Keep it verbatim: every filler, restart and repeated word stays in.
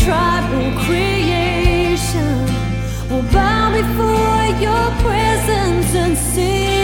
tribal creation will bow before your presence and sing.